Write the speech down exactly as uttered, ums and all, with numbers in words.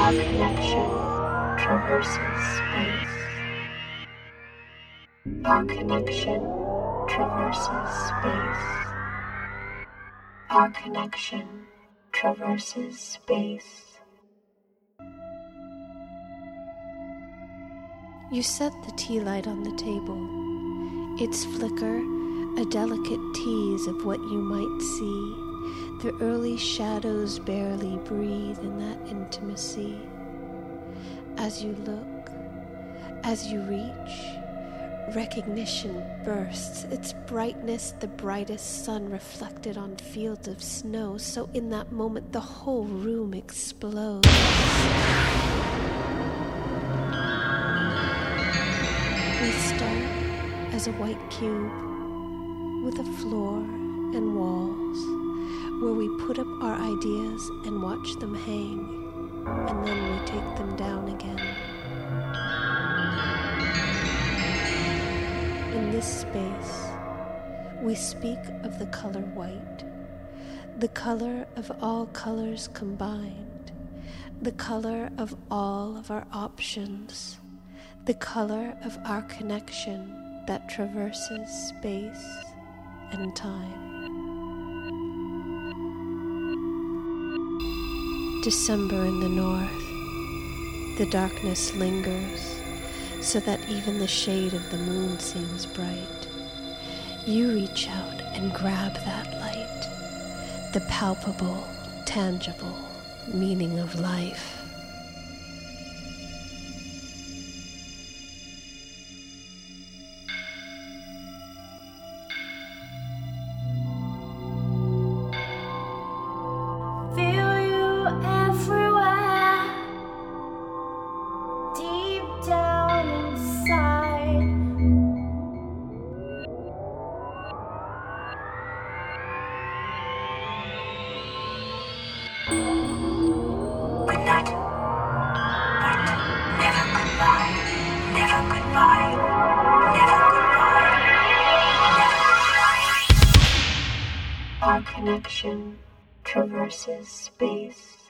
Our connection traverses space. Our connection traverses space. Our connection traverses space. You set the tea light on the table. Its flicker, a delicate tease of what you might see. The early shadows barely breathe in that intimacy. As you look, as you reach, recognition bursts, its brightness the brightest sun reflected on fields of snow, so in that moment the whole room explodes. We start as a white cube with a floor and walls where we put up our ideas and watch them hang, and then we take them down again. In this space, we speak of the color white, the color of all colors combined, the color of all of our options, the color of our connection that traverses space and time. December in the north, the darkness lingers, so that even the shade of the moon seems bright. You reach out and grab that light, the palpable, tangible meaning of life. Our connection traverses space.